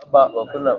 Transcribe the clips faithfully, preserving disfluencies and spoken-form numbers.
ba ba kunna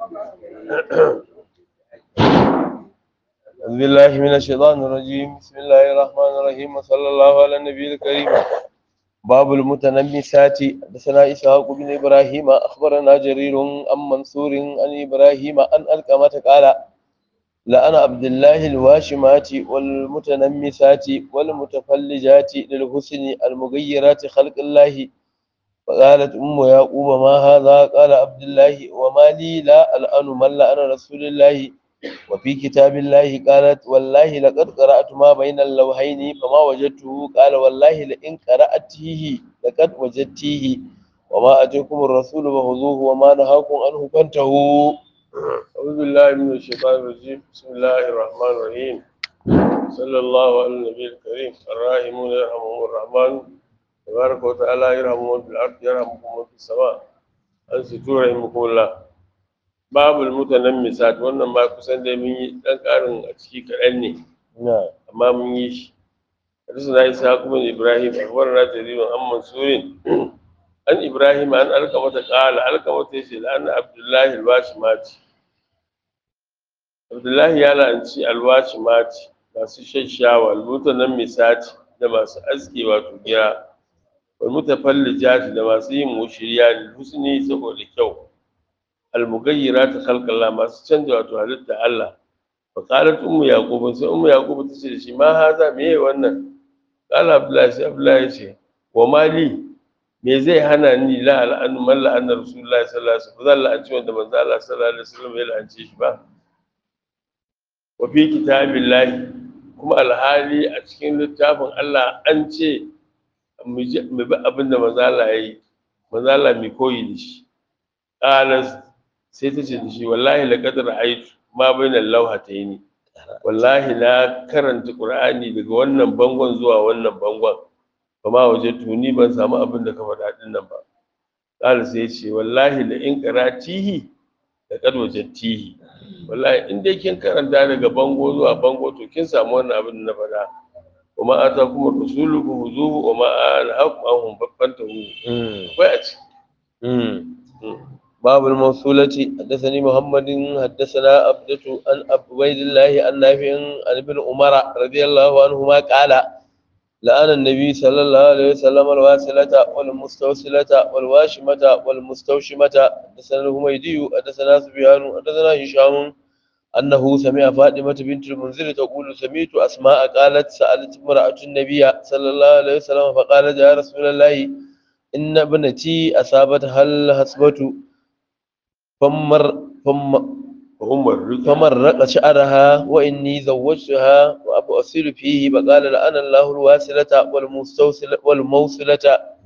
أعوذ بالله من الشيطان الرجيم بسم الله الرحمن الرحيم وصلى الله على النبي الكريم باب المتنمسات. حدثنا إسحاق بن إبراهيم أخبرنا جرير عن منصور عن إبراهيم عن ألقمة قال لأن عبد الله الواشمات والمتنمسات والمتفلجات للحسن المغيرات خلق الله. فقالت أم يعقوب ما هذا؟ قال عبد الله وما لي لا الآن من لأن رسول الله وفي كتاب الله. قالت والله لقد قرأت ما بين اللوحين فما وجدته. قال والله لئن قرأته لقد وجدتيه وما أتيكم الرسول فخذوه وما نهاكم عنه فانتهوا. أعوذ بالله من الشيطان الرجيم بسم الله الرحمن الرحيم صلى الله على النبي الكريم الراحمون يرحمهم الرحمن تبارك وتعالى يرحمهم في الأرض يرحمكم في السماء أنصتوا رحمكم الله. babul mutanammisat wannan ba kusan da mun yi dan karin a ciki kaɗan ne amma mun yi shi. Hadisuna Ishaq ibn Ibrahim akhbarana Jarir an Mansurin an Ibrahim an Alqamah qala Alqamah yace la anna Abdullah al-Washimati Abdullah ya la'anci al-Washimati masu shashawa al-mutanammisat da masu aski wato gira wal mutafallijat da masu yin mushriya lil husni saboda kyau المغيرات خلق الله ما سنجا wato halitta Allah. fa qalat ummu yaqub sai ummu yaqub ta ce da shi ma haza meye wannan? qala abdullahi sai abdullahi ce wa mali me zai hana ni la al'anu man la'anna rasulullahi sallallahu alaihi wasallam la'anci wanda manzo Allah sallallahu alaihi wasallam ya la'ance shi ba. wa fi kitabillahi kuma alhali a cikin littafin Allah an ce mu bi abin da manzo Allah yayi manzo Allah mai koyi da shi. qalas sai ta ce da shi wallahi laqad ra'aytu ma bainal lawhatayn wallahi na karanta qur'ani daga wannan bangon zuwa wannan bangon kuma waje tuni ban samu abin da ka faɗa din nan ba. qala sai ya ce wallahi la in qaratihi laqad wajadtihi wallahi in dai kin karanta daga bango zuwa bango to kin samu wannan abin da na faɗa. kuma atakum rasulu huzuhu wa ma anhaqu anhum babbantahu akwai a ciki. باب الموصولة. حدثني محمد حدثنا عبدة عن عبيد الله عن نافع عن ابن عمر رضي الله عنهما قال لأن النبي صلى الله عليه وسلم الواصلة والمستوصلة والواشمة والمستوشمة. حدثنا الحميدي حدثنا سفيان حدثنا هشام أنه سمع فاطمة بنت المنذر تقول سمعت أسماء قالت سألت امرأة النبي صلى الله عليه وسلم فقالت يا رسول الله إن ابنتي أصابتها الحسبة فمر فم فمرق شعرها وإني زوجتها وأبصر فيه فقال لأن الله الواصلة والمستوصلة والموصلة.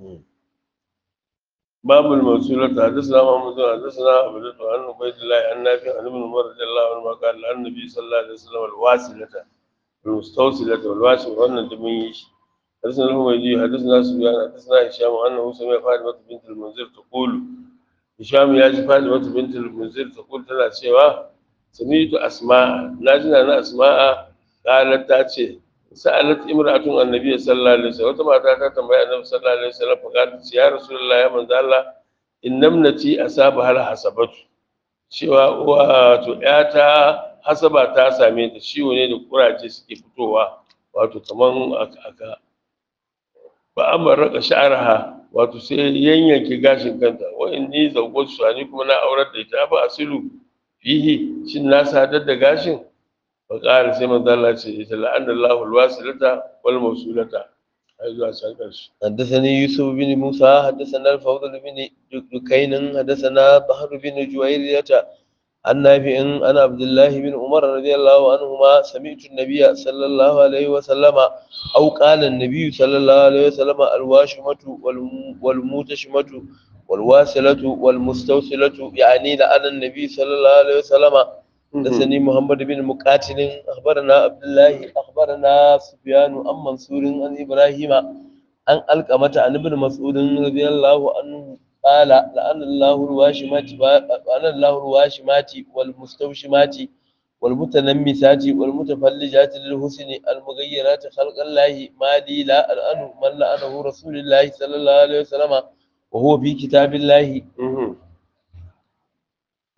باب الموصولة. حدثنا محمد حدثنا عبد عن عبيد الله عن نافع عن ابن عمر رضي الله عنهما قال لأن النبي صلى الله عليه وسلم الواصلة والمستوصلة والواشمة وأن دميش. حدثنا الحميدي حدثنا سفيان حدثنا هشام أنه سمع فاطمة بنت المنذر تقول هشام يا فاطمة بنت المنذر تقول تنا سوى سمعت أسماء ناجنا أنا أسماء قالت تاتي سألت امرأة النبي صلى الله عليه وسلم وتما تاتا تنبأ النبي صلى الله عليه وسلم فقالت يا رسول الله يا من الله إن ابنتي أصابها الحسبة cewa wato ƴata hasaba ta same ta ciwo ne da kuraje suke fitowa wato kaman aka ba amma raka sha'araha wato sai yanyanke gashin kanta wa inni zawwatu ani kuma na aurar da ita ba asilu fihi shin na sadar da gashin fa qala sai manzo Allah ce ita la'anallahu alwasilata wal mawsulata ai zuwa san karshe. Haddathani Yusuf bin Musa haddathana al-Fawd bin Dukayn haddathana Bahr bin Juwayriyata عن نافع عن عبد الله بن عمر رضي الله عنهما سمعت النبي صلى الله عليه وسلم أو قال النبي صلى الله عليه وسلم الواشمة والموتشمة والواصلة والمستوصلة يعني لأن النبي صلى الله عليه وسلم. حدثني محمد بن مقاتل أخبرنا عبد الله أخبرنا سفيان عن منصور عن إبراهيم عن ألقمة عن ابن مسعود رضي الله عنه قال لأن الله الواشمات لأن الله الواشمات والمستوشمات والمتنمسات والمتفلجات للحسن المغيرات خلق الله ما لي لا الآن من لعنه رسول الله صلى الله عليه وسلم وهو في كتاب الله.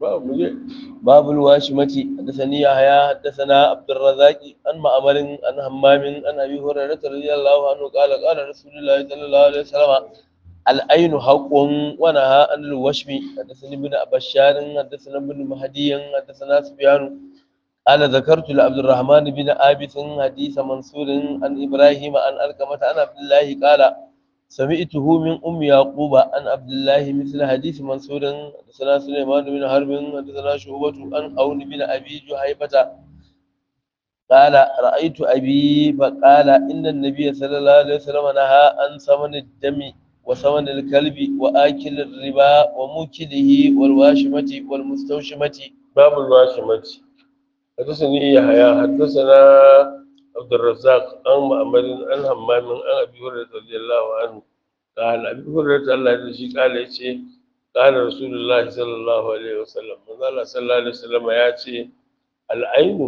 ba mu je باب الواشمة. حدثني يحيى حدثنا عبد الرزاق عن معمر عن همام عن ابي هريره رضي الله عنه قال قال رسول الله صلى الله عليه وسلم العين حق ونهى عن الوشم. حدثني ابن بشار حدثنا ابن مهدي حدثنا سفيان قال ذكرت لعبد الرحمن بن عابس حديث منصور عن ابراهيم عن القمه عن عبد الله قال سمعته من ام يعقوب عن عبد الله مثل حديث منصور. حدثنا سليمان بن حرب حدثنا شعبة عن عون بن ابي جهيبة قال رايت ابي فقال ان النبي صلى الله عليه وسلم نهى عن ثمن الدم وثمن الكلب واكل الربا وموكله والواشمة والمستوشمة. باب الواشمة. حدثني يحيى حدثنا عبد الرزاق عن معمر عن همام عن ابي هريره رضي الله عنه قال ابي هريره الله يرضى shi قال yace قال رسول الله صلى الله عليه وسلم manzo Allah sallallahu alaihi wasallam ya ce al'ainu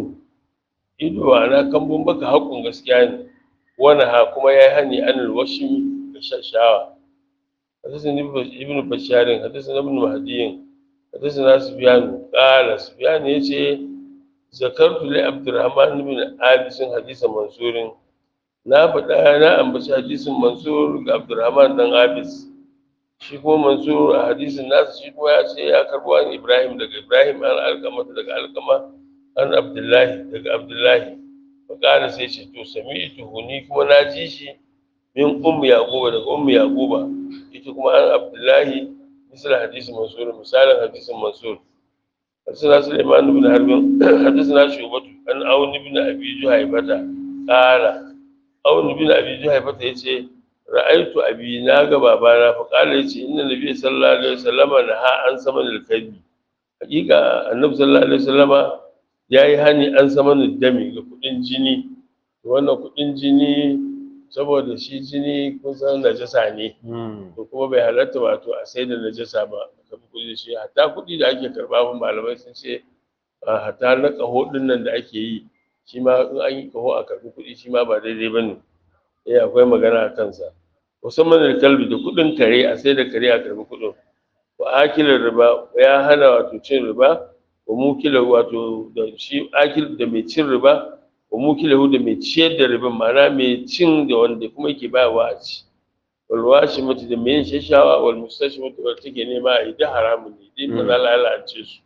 ido ana kambun baka haƙun gaskiya ne wani ha kuma yayi hani anil washmi da shashawa. حدثني ابن بشار حدثنا ابن مهدي حدثنا سفيان قال سفيان yace ذكرت لعبد الرحمن بن عابس حديث منصور na faɗa na ambaci hadisin mansur ga abdurrahman dan abis shi kuma mansur a hadisin nasa shi kuma ya ce ya karbo an ibrahim daga ibrahim an alkama daga alkama an abdullahi daga abdullahi fakara sai ce to sami'tu ni kuma na ji shi min ummu yaquba daga ummu yaquba ita kuma an abdullahi misal hadisin mansur misalin hadisin mansur. حدثنا سليمان بن حرب حدثنا شعبة عن عون بن أبي جهيبة قال عون بن أبي جهيبة يتي رأيت أبي ناقة بابانا فقال يتي إن النبي صلى الله عليه وسلم نهى عن ثمن الكلب. حقيقة النبي صلى الله عليه وسلم ya yi hani an saman dami ga kudin jini. Wannan kudin jini saboda shi jini kusan najasa ne to kuma bai halatta wato a sai da najasa ba ka kuɗi shi hatta kuɗi da ake karɓa mun malamai sun ce hatta na ƙaho ɗin nan da ake yi shi ma in an yi ƙaho a karɓi kuɗi shi ma ba daidai ba ne eh akwai magana a kansa. musamman da kalbi da kuɗin kare a sai da kare a karɓi kuɗin wa akilin riba ya hana wato cin riba wa mukila wato da shi akil da mai cin riba wa mukilahu da mai ciyar da ribin ma'ana mai cin da wanda kuma yake bayarwa a ci walwashi mata da mai yin shashawa wal mustashi mata wadda take nema a yi da haramun ne dai ba za la la'ance su.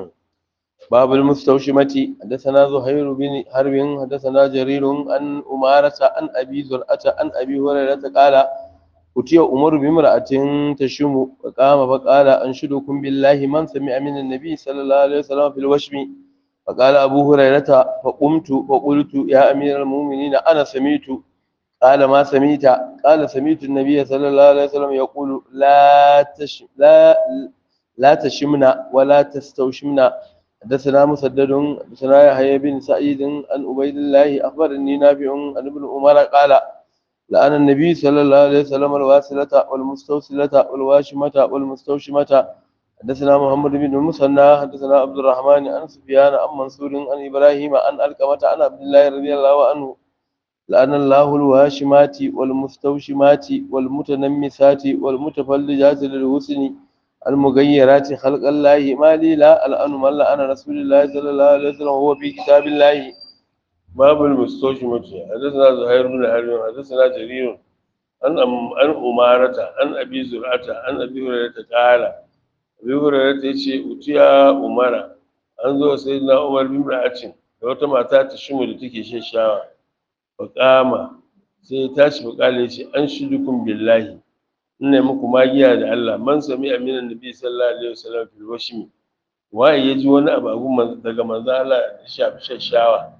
باب المستوشمة. حدثنا زهير بن حرب حدثنا جرير عن أمارة عن أبي زرعة عن أبي هريرة قال أتي عمر بامرأة تشم فقام فقال أنشدكم بالله من سمع من النبي صلى الله عليه وسلم في الوشم. فقال أبو هريرة فقمت فقلت يا أمير المؤمنين أنا سمعت. قال ما سمعت؟ قال سمعت النبي صلى الله عليه وسلم يقول لا تش لا لا تشمنا ولا تستوشمنا. حدثنا مسدد حدثنا يحيى بن سعيد عن عبيد الله أخبرني نافع عن ابن عمر قال لأن النبي صلى الله عليه وسلم الواصلة والمستوصلة والواشمة والمستوشمة. حدثنا محمد بن المثنى حدثنا عبد الرحمن عن سفيان عن منصور عن ابراهيم عن القمة عن عبد الله رضي الله عنه لأن الله الواشمات والمستوشمات والمتنمسات والمتفلجات للحسن المغيرات خلق الله ما لي لا الآن من لأن رسول الله صلى الله عليه وسلم هو في كتاب الله. باب المستوشمة. حدثنا زهير بن حرب حدثنا جرير عن عن أمارة عن أبي زرعة عن أبي هريرة قال Abu Hurairah ya ce utiya Umara an zo sai na Umar bin Ra'atin da wata mata ta shimu da take shashawa faqama sai ta tashi faqala yace an shudukum billahi ina muku magiya da Allah man sami aminan nabi sallallahu alaihi wasallam fil washmi waye yaji wani abu agun daga manzo Allah da shafi shashawa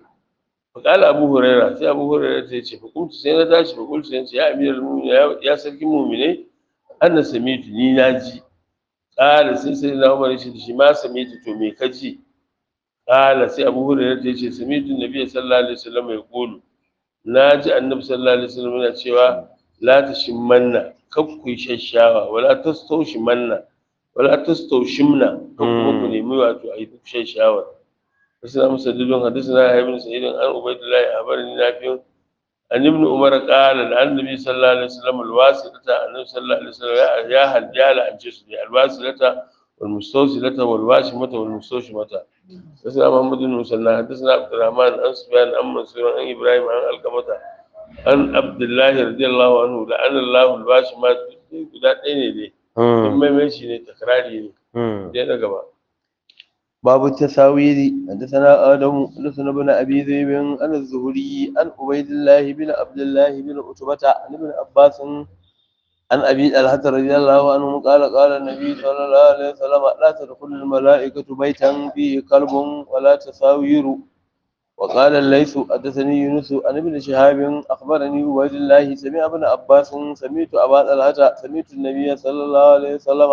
faqala Abu Hurairah sai Abu Hurairah ya ce fakuntu sai na tashi fakuntu sai ya amiral mu'minin ya sarki mu'mine anna samitu ni naji. Ƙala sai sai na Umar yace shi ma samitu to me kaji? Ƙala sai Abu Hurairah yace samitu Nabi sallallahu alaihi wasallam ya kulu naji Annabi sallallahu alaihi wasallam yana cewa la tashimmanna kakku shashawa wala tastawshimanna wala tastawshimna kakku ku nemi wato ayi shashawa. Sai musaddidun hadisna ibn Sa'id an Ubaydullah abarni nafi an ibn Umar qala annabi sallallahu alaihi wasallam alwasilata annabi sallallahu alaihi wasallam ya hal ya la'ance su ne alwasilata wal mustawsilata wal washimata wal mustawshimata حدثنا محمد بن مسنى حدثنا عبد الرحمن عن سفيان عن منصور عن ابراهيم عن القمة عن عبد الله رضي الله عنه لعن الله الواشمات guda ɗaya ne dai in mai shi ne takrari ne dai na gaba باب التساوير حدثنا آدم حدثنا ابن أبي ذئب عن الزهري عن عبيد الله بن عبد الله بن عتبة عن ابن عباس عن أبي طلحة رضي الله عنه قال قال النبي صلى الله عليه وسلم لا تدخل الملائكة بيتا فيه كلب ولا تساوير وقال الليث حدثني يونس عن ابن شهاب أخبرني عبيد الله سمع ابن عباس سمعت أبا طلحة سمعت النبي صلى الله عليه وسلم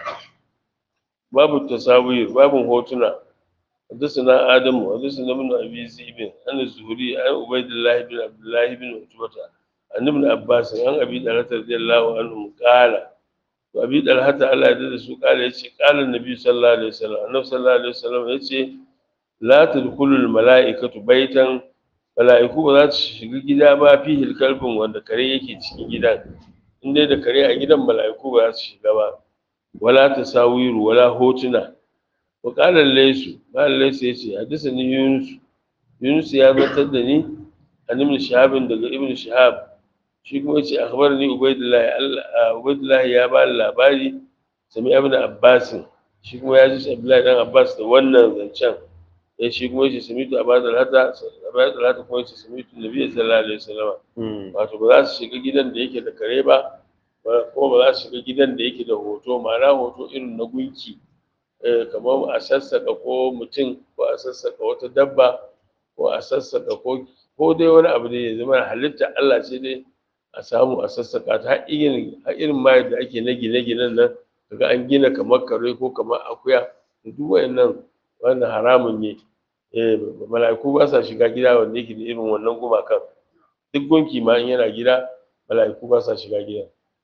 باب التساوير باب هوتنا حدثنا آدم حدثنا ابن أبي ذئب عن الزهري عن عبيد الله بن عبد الله بن عتبة عن ابن عباس عن أبي طلحة رضي الله عنه قال وأبي طلحة على يد قال يتي قال النبي صلى الله عليه وسلم النبي صلى الله عليه وسلم يتي لا تدخل الملائكة بيتا mala'iku ba za su shiga gida ba fi hilkalbin wanda kare yake cikin gidan in dai da kare a gidan mala'iku ba za su shiga ba wala tasawiru wala hotuna wa qala laysu qala laysu yace hadisani yunus yunus ya zantar da ni an ibn shihab daga ibn shihab shi kuma yace akhbarani ubaydullah Allah ubaydullah ya ba labari sami ibn abbas shi kuma ya ji abdullahi dan abbas da wannan zancen eh shi kuma yace samitu abadal hata abadal hata kuma yace samitu nabi sallallahu alaihi wasallam wato ba za su shiga gidan da yake da kare ba ko ba za su shiga gidan da yake da hoto ma'ana hoto irin na gunki kamar a sassaka ko mutum ko a sassaka wata dabba ko a sassaka ko ko dai wani abu da ya zama halitta Allah ce dai a samu a sassaka ta har irin har irin ma da ake na gine-ginen nan kaga an gina kamar kare ko kamar akuya da duk wayannan wannan haramun ne eh mala'iku ba sa shiga gida wanda yake da irin wannan gumakan duk gunki ma in yana gida mala'iku ba sa shiga gida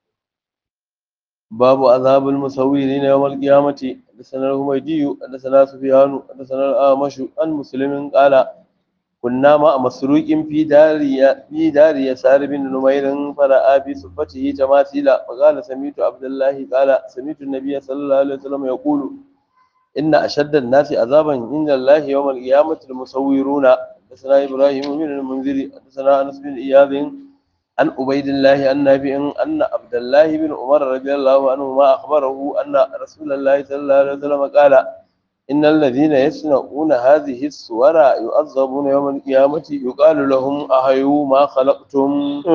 باب عذاب المصورين يوم القيامة حدثنا الحميدي حدثنا سفيان حدثنا الأعمش عن مسلم قال كنا مع مسروق في دار في دار يسار بن نمير فرأى في صفته تماثيل فقال سمعت عبد الله قال سمعت النبي صلى الله عليه وسلم يقول إن أشد الناس عذابا عند الله يوم القيامة المصورون حدثنا إبراهيم بن المنذر حدثنا أنس بن إياض عن عبيد الله عن نافع أن عبد الله بن عمر رضي الله عنهما أخبره أن رسول الله صلى الله عليه وسلم قال إن الذين يصنعون هذه الصور يعذبون يوم القيامة يقال لهم أحيوا ما خلقتم.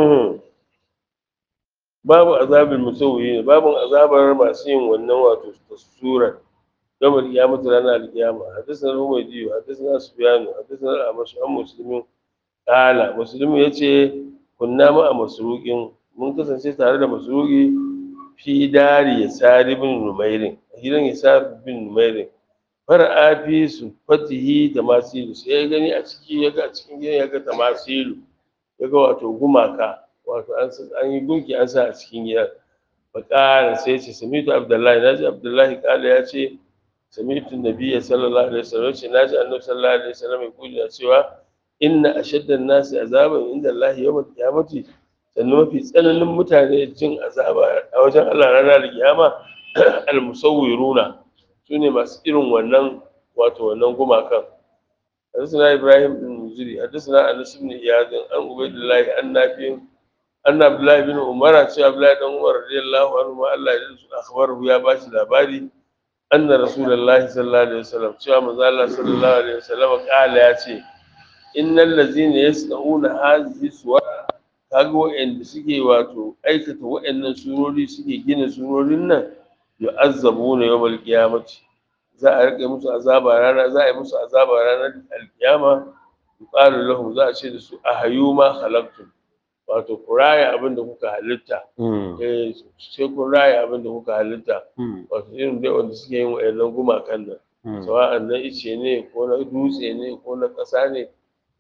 باب عذاب المسوين باب عذاب المعصين والنوى الصورة يوم القيامة لنا القيامة حدثنا الحميدي حدثنا سفيان حدثنا الأعمش عن مسلم قال مسلم يتي kunna ma a masruqin mun kasance tare da masruqi fi dari yasar ibn numairin gidan yasar ibn numairin far'a fi sufatihi tamasilu sai ya gani a ciki yaga a cikin gidan yaga tamasilu yaga wato gumaka wato an an yi gunki an sa a cikin gidan fa qala sai ce samitu abdullahi naji abdullahi kala ya ce samitu nabiyyi sallallahu alaihi wasallam ce naji annabi sallallahu alaihi wasallam ya kula cewa inna ashaddan nasi azaban inda Allah yawmal qiyamati sannan mafi tsananin mutane jin azaba a wajen Allah ranar kiyama al musawwiruna sune masu irin wannan wato wannan gumakan hadisna Ibrahim bin Muziri hadisna Anas ibn Iyad an Ubaydullah an Nafi anna Abdullah bin Umar ce Abdullah dan Umar radiyallahu anhu Allah ya ji akhbaru ya bashi labari anna rasulullahi sallallahu alaihi wasallam cewa manzo Allah sallallahu alaihi wasallam kala ya ce innal ladzina yasnauna hadhihi suwar kaga wa'anda suke wato aikata wa'annan surori suke gina surorin nan yu'azzabuna yawmal qiyamati za a rike musu azaba rana za a yi musu azaba ranar alkiyama yuqalu lahum za a ce da su ahayu ma khalaqtum wato ku raya abin da kuka halitta eh sai ku raya abin da kuka halitta wato irin dai wanda suke yin wa'annan gumakan nan sawa'an na ice ne ko na dutse ne ko na ƙasa ne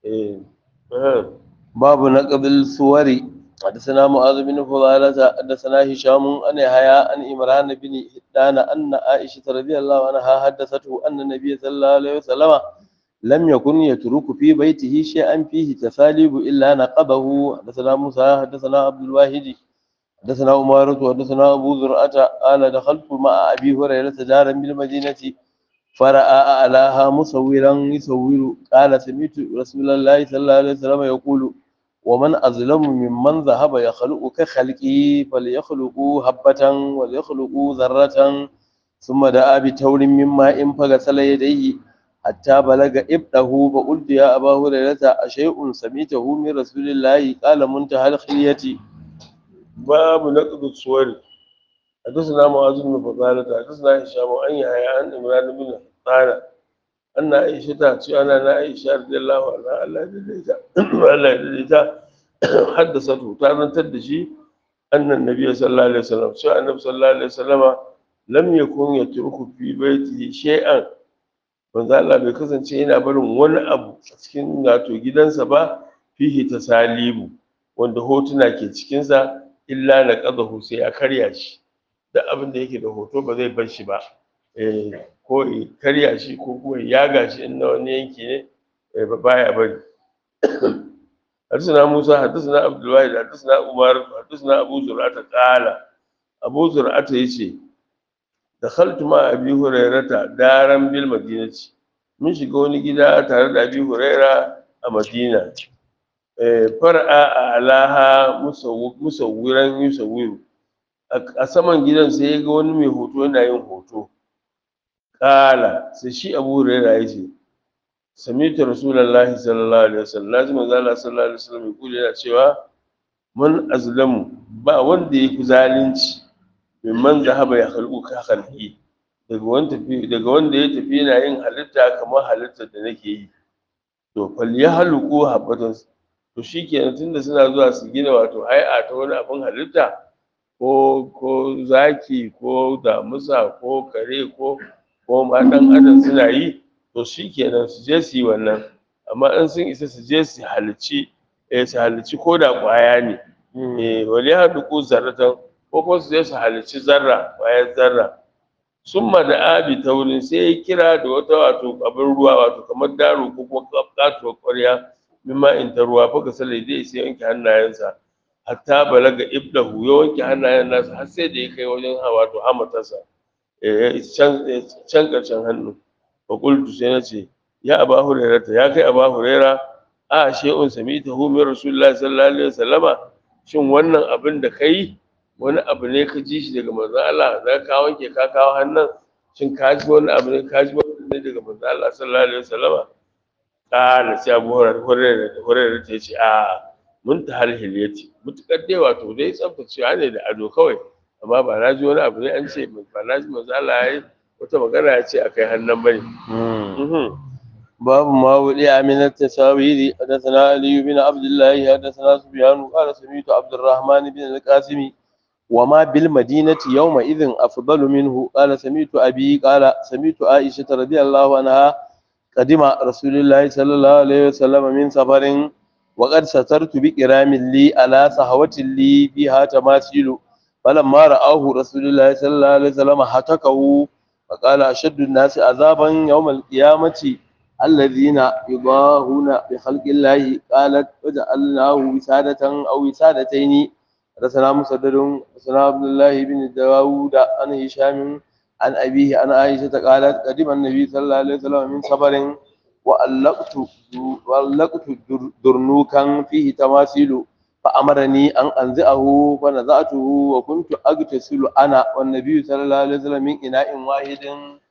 باب نقض الصور حدثنا معاذ بن فضالة حدثنا هشام عن يحيى عن عمران بن حدان أن عائشة رضي الله عنها حدثته أن النبي صلى الله عليه وسلم لم يكن يترك في بيته شيئا فيه تثاليب إلا نقضه حدثنا موسى حدثنا عبد الواحد حدثنا عمارة وحدثنا أبو زرعة قال دخلت مع أبي هريرة دارا بالمدينة فرأى أعلاها مصورا يصور قال سمعت رسول الله صلى الله عليه وسلم يقول ومن أظلم ممن ذهب يخلق كخلقه فليخلقوا حبة وليخلقوا ذرة ثم دعا بتور من ماء فغسل يديه حتى بلغ إبطه فقلت يا أبا هريرة أشيء سمعته من رسول الله قال منتهى الخلية. باب نقد الصور. حدثنا معاذ بن فضالة حدثنا هشام عن يحيى عن عمران بن حطان أن عائشة تأتي أنا عائشة رضي الله عنها الله يدليتا الله يدليتا حدثته تعالى تدشي أن النبي صلى الله عليه وسلم سواء النبي صلى الله عليه وسلم لم يكن يترك في بيته شيئا. manzo Allah bai kasance yana barin wani abu a cikin wato gidansa ba fihi tasalibu wanda hotuna ke cikinsa illa na qadahu sai ya karya shi da abin da yake da hoto ba zai bar shi ba eh ko ya karya shi ko kuma ya yaga shi in na wani yanki ne eh ba baya bari. حدثنا موسى حدثنا عبد الواحد حدثنا عمر حدثنا ابو زرعه قال ابو زرعه yace dakhaltu ma abi hurairata daran bil madinati mun shiga wani gida tare da abi huraira a madina eh far'a alaha musawwiran yusawwiru a saman gidan sai ya ga wani mai hoto yana yin hoto kala sai shi abu huraira yace sami'tu rasulullahi sallallahu alaihi wasallam lazim manzo Allah sallallahu alaihi wasallam yaqulu yana cewa man azlamu ba wanda yafi zalunci mimman zahaba ya khalqu ka khalqi daga wanda daga wanda ya tafi yana yin halitta kamar halittar da nake yi to fal ya halqu habatan to shikenan tunda suna zuwa su gina wato hay'a ta wani abin halitta ko ko zaki ko damusa ko kare ko ko ma dan adam suna yi to shikenan su je su yi wannan amma in sun isa su je su halici eh su halici ko da kwaya ne eh wal ya halqu zarratan ko kuma su je su halarci zarra bayan zarra summa da abi ta wurin sai ya kira da wata wato abin ruwa wato kamar daro ko kuma katuwar ƙwarya mimma in ta ruwa fa kasala dai sai yanke hannayensa hatta balaga ibdahu ya wanke hannayen nasa har sai da ya kai wajen wato hamatarsa eh can can karshen hannu fa qultu sai nace ya aba hurairata ya kai aba huraira a shay'un samitahu min rasulullahi sallallahu alaihi wasallama shin wannan abin da kai wani abu ne ka ji shi daga manzon Allah za ka wanke ka kawo hannun shin ka ji wani abu ne ka ji wani ne daga manzon Allah sallallahu alaihi wasallama kana sai Abu Hurairah Hurairah ta ce a mun ta halhiliyati mutukar dai wato dai tsaftacewa ne da ado kawai amma ba na ji wani abu ne an ce ba na ji manzon Allah yayi wata magana ya ce akai hannun bane. باب ما ولي من التساوير حدثنا علي بن عبد الله حدثنا سفيان قال سمعت عبد الرحمن بن القاسم وما بالمدينة يومئذ أفضل منه قال سمعت أبي قال سمعت عائشة رضي الله عنها قدم رسول الله صلى الله عليه وسلم من سفر وقد سترت بكرام لي على صحوة لي بها تماثيل فلما رآه رسول الله صلى الله عليه وسلم هتكه فقال أشد الناس عذابا يوم القيامة الذين يضاهون بخلق الله قالت وجعلناه وسادة أو وسادتين. حدثنا مسدد حدثنا عبد الله بن داوود عن هشام عن أبيه عن عائشة قالت قدم النبي صلى الله عليه وسلم من سفر وألقت وألقت درنوكا فيه تماثيل فأمرني أن أنزعه فنزعته وكنت أغتسل أنا والنبي صلى الله عليه وسلم من إناء واحد.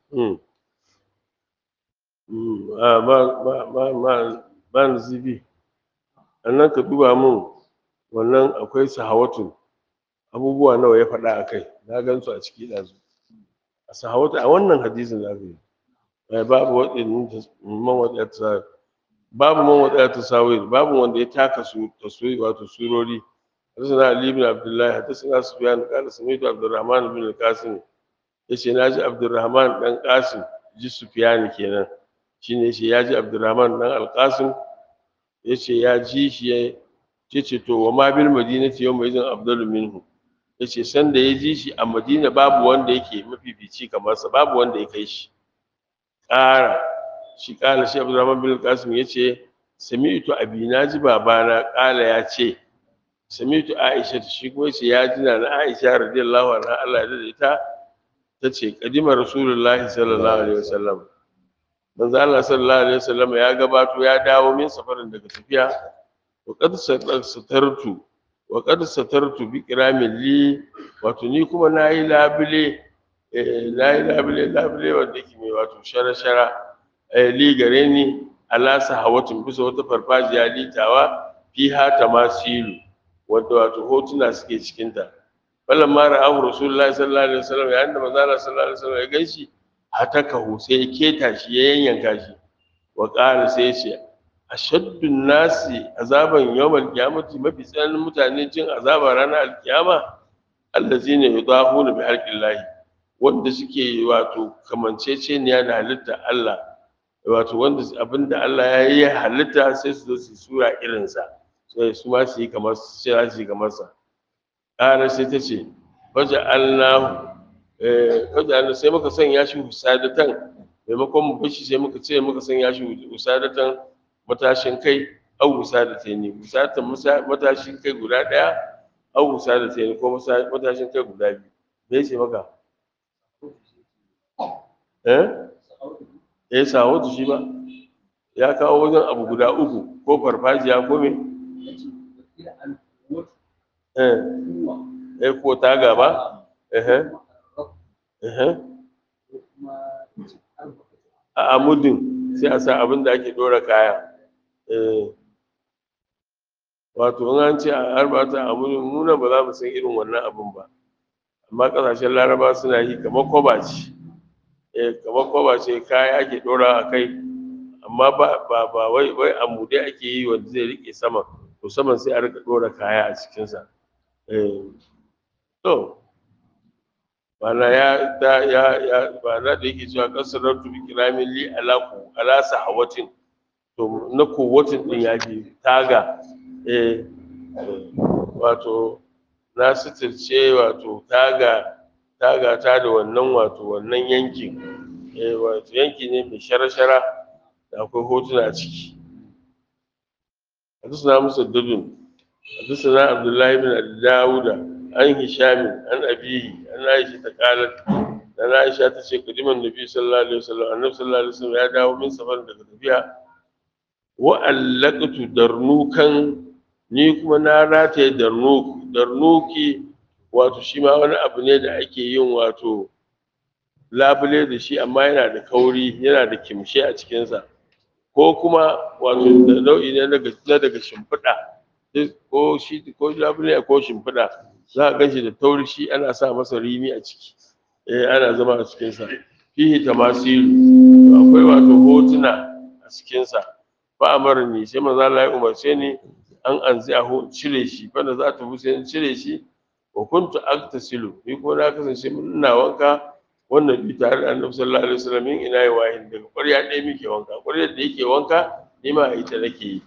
ba ba ba ba ba zibi annan ka duba mun wannan akwai sahawatu abubuwa nawa ya faɗa a kai na gan su a ciki ɗazu a sahawatu a wannan hadisin da zai yi babu waɗannan man waɗata babu man waɗata tasawir babu wanda ya taka su taswir wato surori. حدثنا علي بن عبد الله حدثنا سفيان قال سمعت عبد الرحمن بن القاسم yace naji Abdurrahman dan Qasim ji Sufyan kenan shine yace yaji Abdurrahman dan Al-Qasim yace ya ji shi yace to wa ma bil madinati yawma idan afdalu minhu yace san da ya ji shi a Madina babu wanda yake mafifici kamar sa babu wanda ya kai shi ƙara shi ƙala shi Abdurrahman bin Qasim yace sami'tu abi naji babana ƙala ya ce samitu aisha shi kuma yace ya jina na aisha radiyallahu anha Allah ya dade ta tace kadima rasulullahi sallallahu alaihi wasallam manzo Allah sallallahu alaihi wasallam ya gabato ya dawo min safarin daga tafiya wa qad satartu wa qad satartu bi kiramin li wato ni kuma nayi labule eh nayi labule labule wanda yake mai wato shara shara eh li gare ni ala sahawatin bisa wata farfajiya litawa fiha tamasilu wanda wato hotuna suke cikin ta wallan ma ra'ahu rasulullahi sallallahu alaihi wasallam yayin da manzo Allah sallallahu alaihi wasallam ya ganshi hatakahu sai ya keta shi ya yanyanka shi wa qala sai ya ce ashaddun nasi azaban yawmal qiyamati mafi tsananin mutane jin azaba ranar alkiyama allazina yudahuna bi halqillahi wanda suke wato kamanceceniya da halitta Allah wato wanda abinda Allah ya yi halitta sai su zo su sura irin sa sai su ma su yi kamar sai su yi kamar sa ƙara sai ta ce faja'alnahu eh faja'alna sai muka sanya shi husadatan maimakon mu bashi sai muka ce muka sanya shi husadatan matashin kai au husadatan ne husadatan matashin kai guda daya au husadatan ne ko matashin kai guda biyu me yace maka eh eh sawatu shi ba ya kawo wajen abu guda uku ko farfajiya ko me eh eh ko taga ba eh eh a amudin sai a sa abin da ake dora kaya eh wato in an ce a arbata amudin muna ba za mu san irin wannan abin ba amma kasashen laraba suna yi kamar koba ce eh kamar koba ce kaya ake dora a kai amma ba ba ba wai wai amude ake yi wanda zai rike sama to saman sai a rika dora kaya a cikin sa eh to bana ya da ya ya bana da yake cewa kasaratu bi kiramin li alaku ala sahawatin to na kowatin din yake taga eh wato na sitirce wato taga taga ta da wannan wato wannan yankin eh wato yanki ne mai shara-shara da akwai hotuna a ciki hadisna musaddadun hadisna abdullahi bin dawuda an hishami an abihi an aisha ta qalat dan aisha ta ce kadiman nabi sallallahu alaihi wasallam annabi sallallahu alaihi wasallam ya dawo min safar daga tafiya wa allaqtu darnukan ni kuma na rataye darnuku darnuki wato shi ma wani abu ne da ake yin wato labule da shi amma yana da kauri yana da kimshe a cikinsa ko kuma wato da nau'i ne daga na daga shimfiɗa ko shi ko labule ko shimfiɗa za a ganshi da tauri shi ana sa masa rimi a ciki eh ana zama a cikinsa fihi tamasilu akwai wato hotuna a cikinsa fa amarni sai manzo Allah ya umarce ni an anzi a cire shi fa da za ta buce in cire shi wa kuntu aktasilu ni ko na kasance ina wanka wannan bi tare da Annabi sallallahu alaihi wasallam in ina yi wahin daga ƙwarya ɗaya muke wanka ƙwaryar da yake wanka ni ma ita nake yi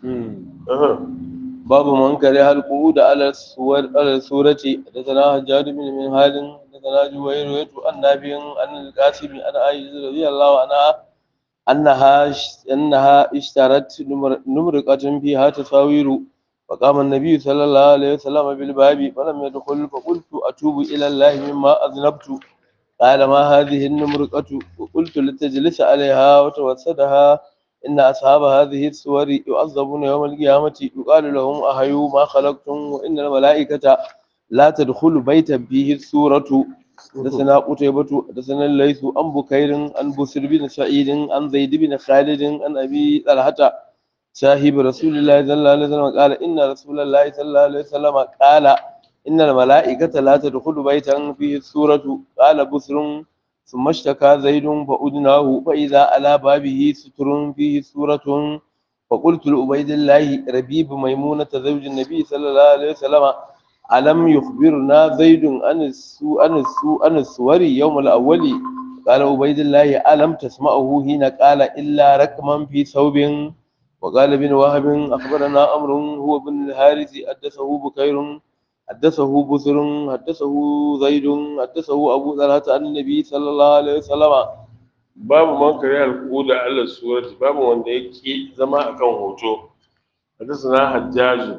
babu man kare halqu da ala suwar ala surati da sana hajjaj bin min halin da sana juwayr yatu annabiyin an al-qasim an aisha radiyallahu anha annaha annaha ishtarat numrqatan fiha tasawiru فقام النبي صلى الله عليه وسلم بالباب فلم يدخل فقلت أتوب إلى الله مما أذنبت قال ما هذه النمرقة وقلت لتجلس عليها وتوسدها إن أصحاب هذه الصور يعذبون يوم القيامة يقال لهم أحيوا ما خلقتم وإن الملائكة لا تدخل بيتا فيه السورة حدثنا قتيبة حدثنا الليث عن بكير عن بسر بن سعيد عن زيد بن خالد عن أبي طلحة صاحب رسول الله صلى الله عليه وسلم قال إن رسول الله صلى الله عليه وسلم قال إن الملائكة لا تدخل بيتا فيه السورة قال بسر ثم اشتكى زيد فأدناه فإذا على بابه ستر فيه سورة فقلت لعبيد الله ربيب ميمونة زوج النبي صلى الله عليه وسلم ألم يخبرنا زيد عن السوء عن السوء عن السور يوم الأول قال عبيد الله ألم تسمعه حين قال إلا ركما في ثوب وقال ابن وهب أخبرنا أمر هو بن الحارث حدثه بكير حدثه بسر حدثه زيد حدثه أبو طلحة عن النبي صلى الله عليه وسلم babu man kare alquda ala surati babu wanda yake zama akan hoto حدثنا حجاج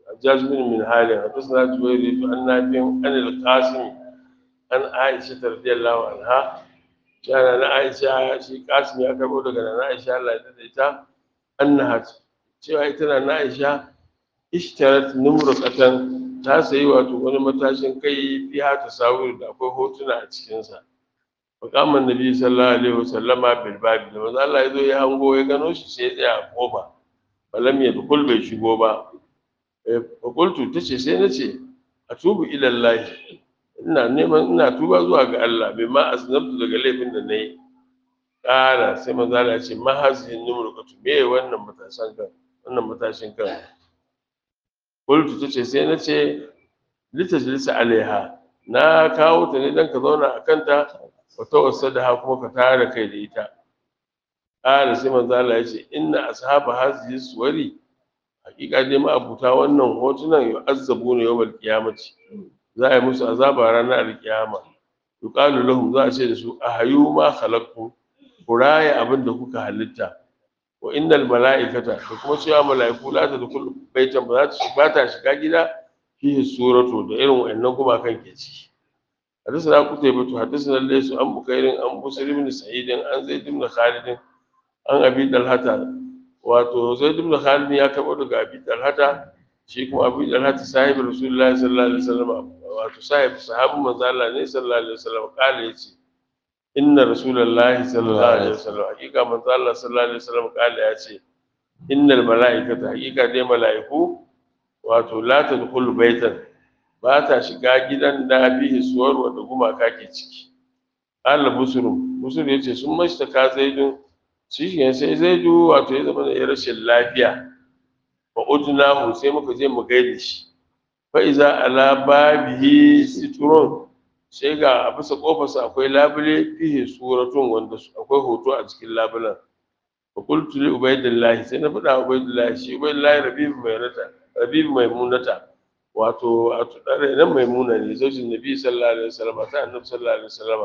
حجاج بن من حال حدثنا جبير عن نافع عن القاسم عن عائشة رضي الله عنها كان أنا عائشة شي قاسم يا كربو daga nan Aisha Allah ya daidaita annaha cewa ita na Aisha ishtarat numraqatan ta sayi wato wani matashin kai fiha tasawir da akwai hotuna a cikin sa faqaman nabi sallallahu alaihi wasallama bil babi da manzo Allah ya zo ya hango ya gano shi sai ya tsaya a kofa falam yadkhul bai shigo ba fa qultu tace sai nace atubu ila Allah ina neman ina tuba zuwa ga Allah bai ma asnabtu daga laifin da nayi kara sai manzo Allah ya ce ma hazin numrukatu me wannan matashin kan wannan matashin kan qultu tace sai nace litajlisa alaiha na kawo ta ne dan ka zauna a kanta wa tawassadaha kuma ka tare kai da ita kara sai manzo Allah ya ce inna ashaba hazihi suwari hakika dai ma abuta wannan hotunan yu'azzabu ne yawmal qiyamati za a yi musu azaba ranar alkiyama yuqalu lahum za a ce da su ahayu ma khalaqtu kuraya abin da kuka halitta wa innal mala'ikata da kuma cewa mala'iku la tadkhulu baitan ba za ta shiga ta shiga gida fihi suratu da irin wayannan kuma kan ke ciki hadisna kutaybatu hadisna laysu an bukairin an busri ibn sa'id an zaid ibn khalid an abi dalhata wato zaid ibn khalid ya karbo daga abi dalhata shi kuma abi dalhata sahibi rasulullahi sallallahu alaihi wasallam wato sahibi sahabin manzo Allah ne sallallahu alaihi wasallam kale yace inna rasulullahi sallallahu alaihi wasallam hakika manzo Allah sallallahu alaihi wasallam kale yace innal malaikata hakika dai malaiku wato la tadkhulu baitan ba ta shiga gidan da bihi suwar wa da gumaka ke ciki Allah busrum busur yace sun mashtaka zaidun shi ne sai zaidu wato ya zama da rashin lafiya fa udnahu sai muka je mu gaida shi fa iza ala babihi sitrun sai ga a bisa kofarsa akwai labule fihi suratun wanda akwai hoto a cikin labulan fa qultu li ubaydillah sai na faɗa ubaydillah shi ubaydillah rabib maimuna rabib maimunata wato a tudare nan maimuna ne zaujin nabi sallallahu alaihi wasallam ta annabi sallallahu alaihi wasallam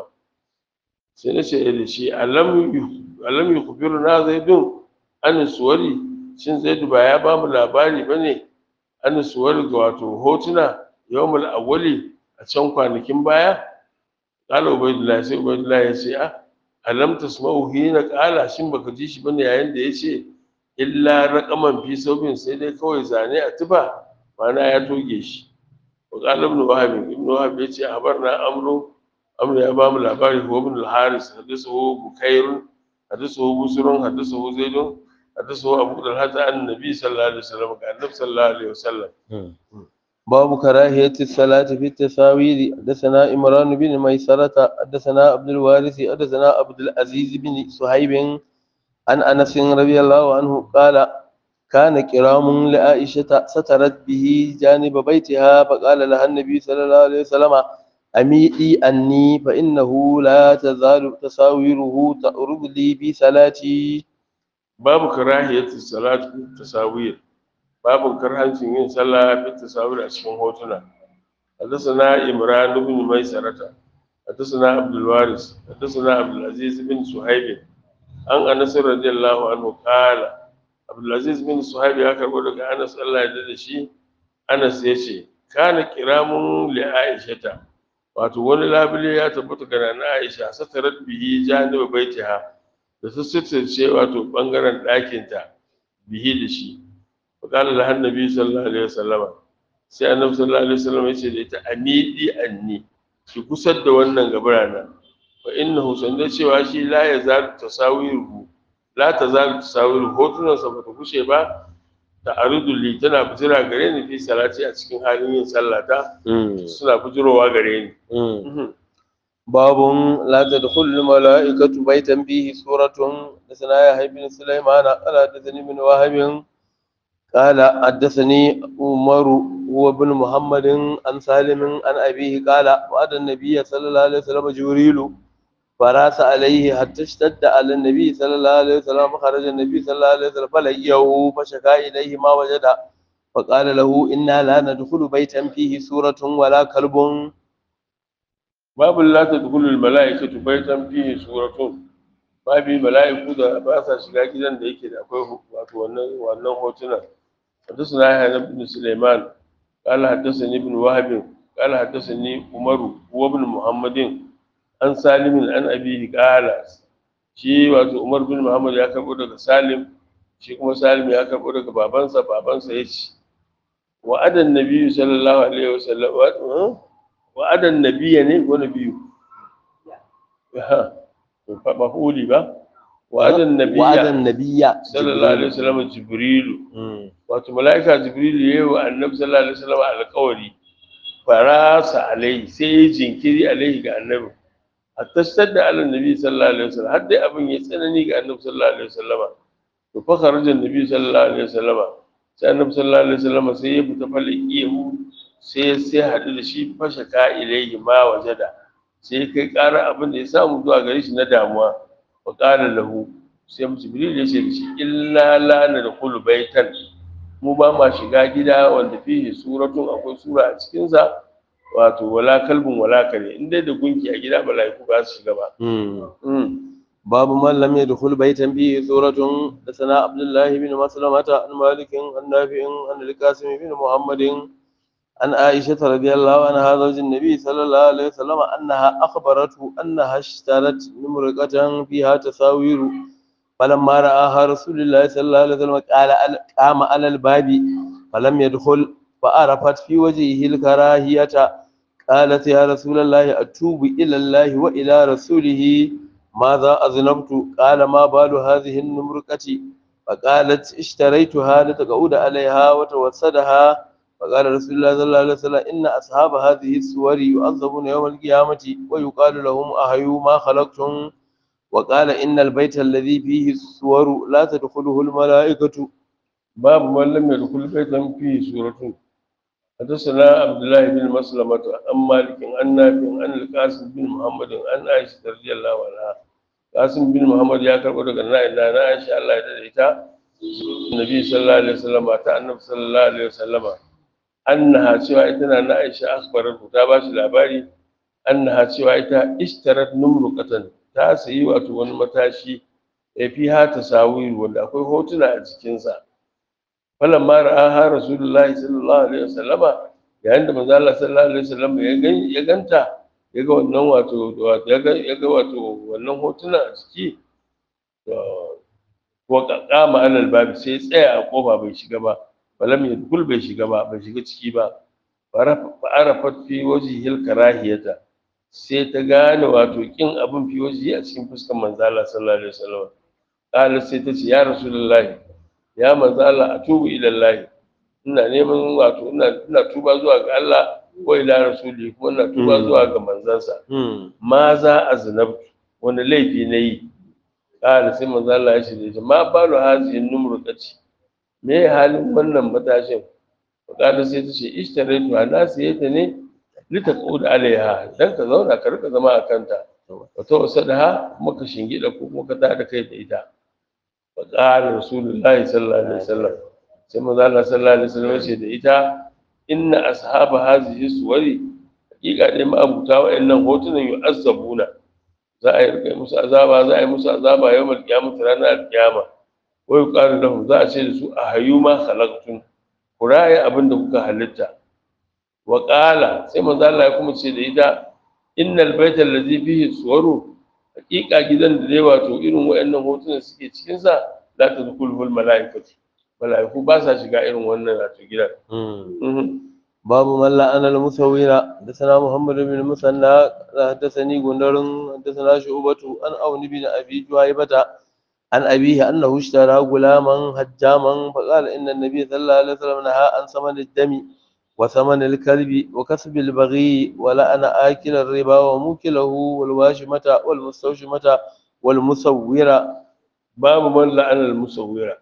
sai na ce da shi alam alam yukhbiruna zaidun an suwari shin zaidu ba ya ba mu labari bane an suwari ga wato hotuna yawmul awwali a can kwanakin baya qala ubaydullah sai ubaydullah ya ce a alam tasma'u hina qala shin baka ji shi bane yayin da yace illa raqaman fi saubin sai dai kawai zane a tuba mana ya toge shi wa qala ibn wahab ibn wahab ya ce habarna amru amru ya ba mu labari ko ibn al-haris hadisu bukairun hadisu busrun hadisu zaidun hadisu abu dalhata annabi sallallahu alaihi wasallam ga annabi sallallahu alaihi wasallam باب كراهية الصلاة في التساوير حدثنا إمران بن ميسرة حدثنا عبد الوارث حدثنا عبد العزيز بن صهيب عن أنس رضي الله عنه قال كان كرام لعائشة سترت به جانب بيتها فقال لها النبي صلى الله عليه وسلم أميئي أني فإنه لا تزال تساويره تعرض لي في صلاتي. باب كراهية الصلاة في التساوير باب كراهية yin sallah fi tasawir a cikin hotuna. حدثنا إمران بن ميسرة حدثنا عبد الوارث حدثنا عبد العزيز بن صهيب عن أنس رضي الله عنه قال عبد العزيز بن صهيب ya karbo daga Anas Allah ya dade shi Anas yace kana kiramun li Aisha wato wani labule ya tabbata ga nana Aisha satarat bihi janiba baitiha da su sitirce wato bangaren ɗakin ta bihi da shi faqala la annabi sallallahu alaihi wasallam sai annabi sallallahu alaihi wasallam yace da ita anidi anni ki kusar da wannan gabarana fa innahu sanda cewa shi la yazal tasawiru la tazal tasawiru hotunan sa bata kushe ba ta arudu li tana bujira gare ni fi salati a cikin halin yin sallata suna bujirowa gare ni babun la tadkhulu malaikatu baitan fihi suratun dasana ya ibn sulaiman ala dasani min wahabin قال حدثني عمر وابن محمد عن سالم عن أبيه قال وعد النبي صلى الله عليه وسلم جبريل فراس عليه حتى اشتد على النبي صلى الله عليه وسلم فخرج النبي صلى الله عليه وسلم فلقيه فشكا إليه ما وجد فقال له إنا لا ندخل بيتا فيه سورة ولا كلب. باب لا تدخل الملائكة بيتا فيه سورة babu mala'iku da ba sa shiga gidan da yake da akwai wato wannan wannan hotunan حدثنا يحيى بن سليمان قال حدثني ابن وهب قال حدثني عمر وابن محمد عن سالم عن أبيه قال shi wato Umar bin Muhammad ya karbo daga Salim shi kuma Salim ya karbo daga babansa babansa ya ce wa adan nabiyyu sallallahu alaihi wasallam wa adan nabiyya ne ko nabiyu ha fa mafuli ba wa adan nabiyya wa adan nabiyya sallallahu alaihi wasallam jibrilu wato malaika jibrilu yayi wa annabi sallallahu alaihi wasallam alƙawari farasa alaihi sai jinkiri alaihi ga annabi hatta sadda ala nabi sallallahu alaihi wasallam har dai abin ya tsanani ga annabi sallallahu alaihi wasallam to fa kharaja nabi sallallahu alaihi wasallam sai annabi sallallahu alaihi wasallam sai ya fita faliqihu sai sai hadu da shi fasha ka ilaihi ma wajada sai kai ƙara abin da ya samu zuwa gare shi na damuwa wa qala lahu sai jibril ya ce da shi illa la nadkhulu baitan mu ba ma shiga gida wanda fihi suratun akwai sura a cikin sa wato wala kalbun wala kare in dai da gunki a gida malaiku ba su shiga ba babu man lam yadkhul baytan bi suratun da sana abdullahi bin maslamata an malikin an nafi'in an al-qasim bin muhammadin an aisha radhiyallahu anha zawjin nabi sallallahu alaihi wasallam annaha akhbaratu annaha ishtarat nimraqatan fiha tasawiru falamma ra'aha rasulullahi sallallahu alaihi wasallam qala qama ala al-babi falam yadkhul فعرفت في وجهه الكراهية قالت يا رسول الله أتوب إلى الله وإلى رسوله ماذا أذنبت قال ما بال هذه النمرقة فقالت اشتريتها لتقعد عليها وتوسدها فقال رسول الله صلى الله عليه وسلم إن أصحاب هذه السور يعذبون يوم القيامة ويقال لهم أحيوا ما خلقتم وقال إن البيت الذي فيه السور لا تدخله الملائكة باب من لم يدخل بيتا فيه سورة حدثنا عبد الله بن مسلمة عن مالك عن نافع عن القاسم بن محمد عن عائشة رضي الله عنها قاسم بن محمد يا كربو daga na'ila na Aisha Allah ya dade ta Nabi sallallahu alaihi wasallam ta Annabi sallallahu alaihi wasallam annaha cewa ita na Aisha akhbaratu ta ba shi labari annaha cewa ita ishtarat numruqatan ta sayi wato wani matashi ya fi ha tasawir wanda akwai hotuna a cikin sa falamma ra'aha rasulullahi sallallahu alaihi wasallama yayin da manzo Allah sallallahu alaihi wasallam ya gan ya ganta ya ga wannan wato ya ga ya ga wato wannan hotuna a ciki to ko kama alal babi sai tsaya a kofa bai shiga ba falam yadkhul bai shiga ba bai shiga ciki ba farafat fi wajhil karahiyata sai ta gane wato kin abin fi wajhi a cikin fuskar manzo Allah sallallahu alaihi wasallam qala sai ta ce ya rasulullahi ya manzo Allah atubu ila Allah ina neman wato ina ina tuba zuwa ga Allah ko ila rasuli ko ina tuba zuwa ga manzansa ma za aznab wani laifi nayi qala sai manzo Allah ya ce ma balu hazihi numruqati me halin wannan matashin qala sai ta ce ishtaraitu ana sai ta ne litaqud alaiha dan ka zauna ka rika zama a kanta wato wasadaha kuma ka shingida ko kuma ka tada kai da ita فقال رسول الله صلى الله عليه وسلم كما قال صلى الله عليه وسلم ce da ita inna ashaba hazihi suwari hakika dai ma abuta wa'annan hotunan yu'azzabuna za a yi musu azaba za a yi musu azaba yawmal qiyamah ranar qiyama wa yuqalu lahum za a ce da su ahayu ma khalaqtum kuraya abinda kuka halitta wa qala sai manzo Allah ya kuma ce da ita innal bayta allazi fihi suwaru hakika gidan da dai wato irin wayannan hotunan suke cikin sa la tadkhulul malaikatu malaiku ba sa shiga irin wannan wato gidan babu man la'ana al-musawwira hadathana muhammad bin musanna hadathani gundarun hadathana shu'batu an awni bin abi juhaybata an abihi annahu ishtara gulaman hajjaman faqala inna an-nabiy sallallahu alaihi wasallam naha an saman ad-dami وثمن الكلب وكسب البغي ولأن آكل الربا وموكله والواشمة والمستوشمة والمصورة باب من لعن المصورة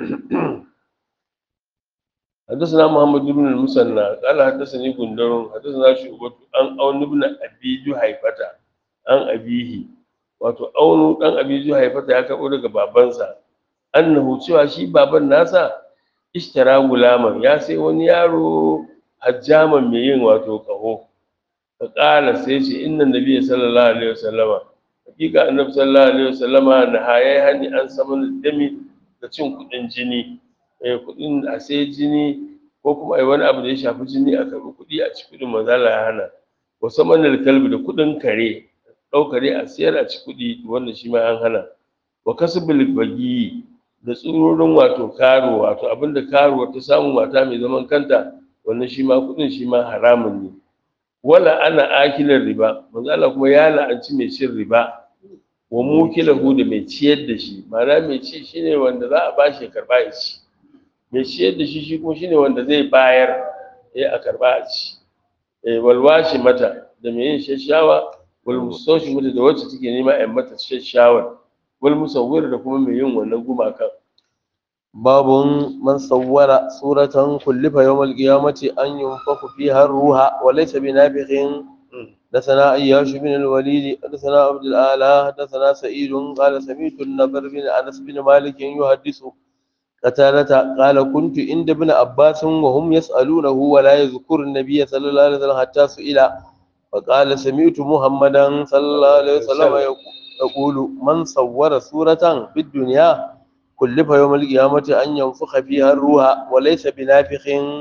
حدثنا محمد بن المثنى قال حدثني غندر حدثنا شعبة عن أون بن أبي جحيفة عن أبيه wato aunu dan abi juhaifata ya karbo daga babansa annahu cewa shi baban nasa ishtara gulaman ya sai wani yaro hajjaman mai yin wato kaho ka kala sai ce inna nabiyyi sallallahu alaihi wasallama hakika annabi sallallahu alaihi wasallama na haye hani an saman dami da cin kudin jini eh kuɗin a sai jini ko kuma ai wani abu da ya shafi jini a karɓi kuɗi a ci kuɗin manzo Allah ya hana wa samanal kalbi da kuɗin kare ɗau kare a siyar a ci kuɗi wannan shi ma an hana wa kasbil bagi da tsurorin wato karo wato abinda karuwa ta samu mata mai zaman kanta wannan shi ma kuɗin shi ma haramun ne wala ana akilar riba manzo Allah kuma ya la'anci mai cin riba wa mukilahu da mai ciyar da shi ma'ana mai ci shine wanda za a bashi ya karba ya ci mai ciyar da shi shi kuma shine wanda zai bayar eh a karba a ci eh walwashi mata da mai yin shashawa wal mustashi mata da wacce take nema a mata shashawar wal musawwir da kuma mai yin wannan gumakan باب من صور صورة كلف يوم القيامة أن ينفخ فيها الروح وليس بنافخ. حدثنا أياش بن الوليد حدثنا عبد الأعلى حدثنا سعيد قال سمعت النضر بن أنس بن مالك يحدث قتادة قال كنت عند ابن عباس وهم يسألونه ولا يذكر النبي صلى الله عليه وسلم حتى سئل فقال سمعت محمدا صلى الله عليه وسلم يقول من صور صورة في الدنيا كلف يوم القيامة أن ينفخ فيها الروح وليس بنافخ.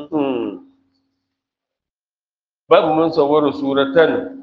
باب من صور سورة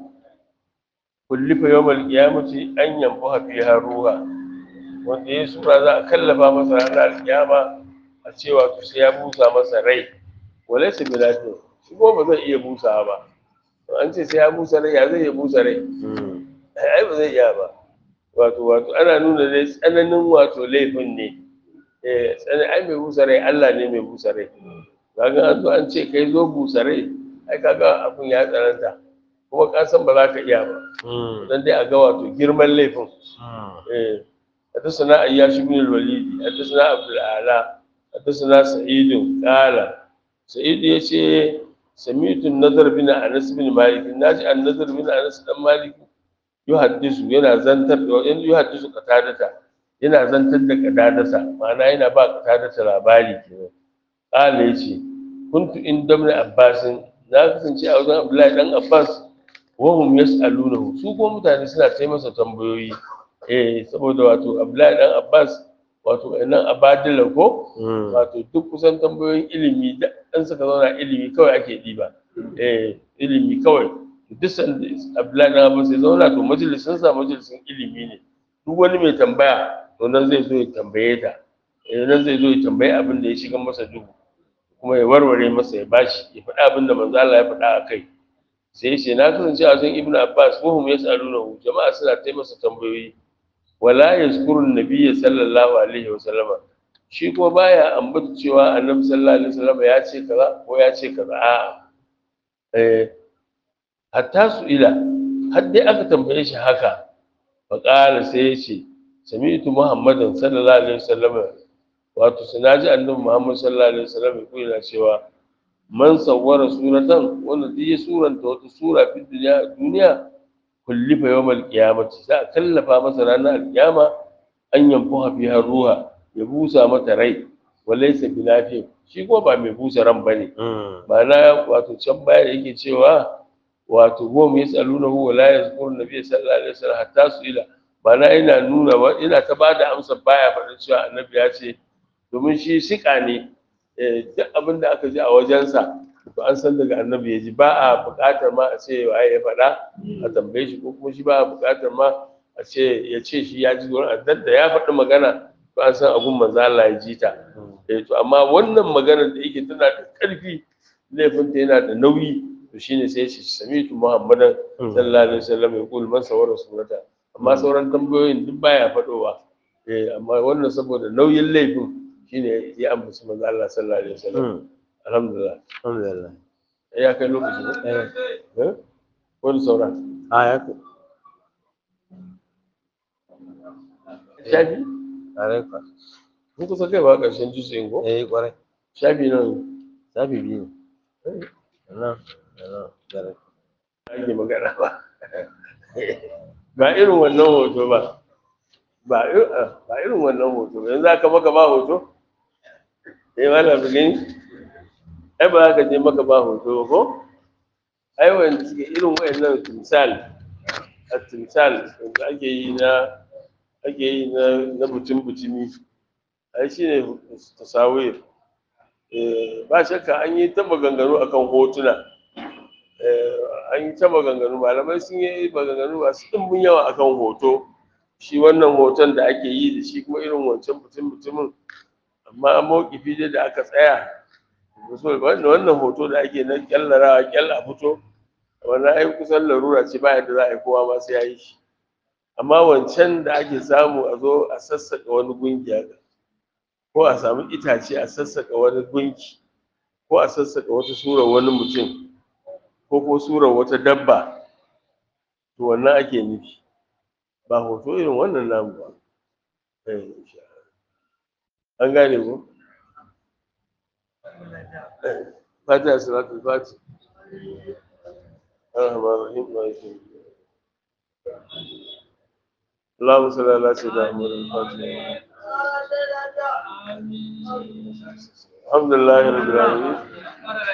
كلف يوم القيامة أن ينفخ فيها الروح wanda ya sura za a kallafa masa ranar alkiyama a cewa to sai ya busa masa rai walaysa bilafi shi ko ba zai iya busa ba to an ce sai ya busa rai ya zai iya busa rai ai ba zai iya ba wato wato ana nuna dai tsananin wato laifin ne eh tsanin ai mai busa rai Allah ne mai busa rai kaga an zo an ce kai zo busa rai ai kaga abun ya tsananta kuma ka san ba za ka iya ba dan dai a ga wato girman laifin eh حدثنا أياش بن الوليد حدثنا عبد الأعلى حدثنا سعيد قال سعيد يشي سمعت النضر بن أنس بن مالك ناجي النضر بن أنس بن مالك يحدث yana zantar da in yuhaddisu qatadata yana zantar da qatadata ma'ana yana ba qatadata labari kenan qala yace kuntu inda ibn abbas na kasance a wajen abdullahi dan abbas wa hum yas'alunahu su ko mutane suna sai masa tambayoyi eh saboda wato Abdullahi dan Abbas wato nan abadila ko wato duk kusan tambayoyin ilimi dan suka zauna ilimi kawai ake diba eh ilimi kawai duk san Abdullahi dan Abbas sai zauna to majalisin sa majalisin ilimi ne duk wani mai tambaya to nan zai zo ya tambaye ta eh nan zai zo ya tambaye abin da ya shiga masa duhu kuma ya warware masa ya bashi ya faɗa abin da manzo Allah ya faɗa akai sai ce na kasance a wajen Ibn Abbas wahum yas'alunahu jama'a suna taimasa tambayoyi wala yazkurun nabiyyi sallallahu alaihi wasallam shi ko baya ambata cewa annabi sallallahu alaihi wasallam ya ce kaza ko ya ce kaza a eh hatta su ila har dai aka tambaye shi haka fa qala sai ya ce sami'tu muhammadan sallallahu alaihi wasallam wato sanaji annabi muhammad sallallahu alaihi wasallam ko yana cewa man sawwara suratan wanda duk ya suranta wata sura fi duniya duniya kullifa yawmal qiyamati za a kallafa masa ranar alqiyama an yanfuha fiha ruha ya busa mata rai walaysa bilafi shi ko ba mai busa ran bane ma'ana wato can baya yake cewa wato hum yasalunahu wa la yazkurun nabiy sallallahu alaihi wasallam hatta su ila ma'ana ina nuna wa ina ta bada amsa baya faɗin cewa annabi ya ce domin shi sika ne duk abin da aka ji a wajensa to an san daga annabi ya ji ba a buƙatar ma a ce waye ya faɗa a tambaye shi ko kuma shi ba a buƙatar ma a ce ya ce shi ya ji wurin addar da ya faɗi magana to an san abun manzo Allah ya ji ta eh to amma wannan maganar da yake tana da ƙarfi laifin ta yana da nauyi to shine sai shi samitu muhammadan sallallahu alaihi wasallam ya kul man sawara surata amma sauran tambayoyin duk baya faɗowa eh amma wannan saboda nauyin laifin shine ya ambaci manzo Allah sallallahu alaihi wasallam alhamdulillah alhamdulillah ya kai lokaci ne eh wani saura a ya ku shafi tare ka mun kusa kai ba ƙarshen jusin ko eh kwarai shafi nan shafi biyu nan nan tare ake magana ba ba irin wannan hoto ba ba ba irin wannan hoto yanzu aka maka ba hoto eh wala bugin ai ba ka je maka ba hoto ko ai wanda suke irin wayannan timsal a timsal wanda ake yi na ake yi na na butun butumi ai shine tasawir eh ba shakka an yi ta maganganu akan hotuna eh an yi ta maganganu malamai sun yi maganganu masu ɗimbin yawa akan hoto shi wannan hoton da ake yi da shi kuma irin wancan mutum mutumin amma mawkifi dai da aka tsaya wannan hoto da ake na kyallarawa kyal a fito wannan ai kusan larura ce ba yadda za a yi kowa ma sai ya yi shi amma wancan da ake samu a zo a sassaƙa wani gunki haka ko a samu itace a sassaƙa wani gunki ko a sassaƙa wata surar wani mutum ko ko surar wata dabba to wannan ake nufi ba hoto irin wannan namu ba eh an gane ko fatiha salatul fatiha الرحمن الرحيم مالك يوم الدين اللهم صل على سيدنا محمد الفاتح الحمد لله رب العالمين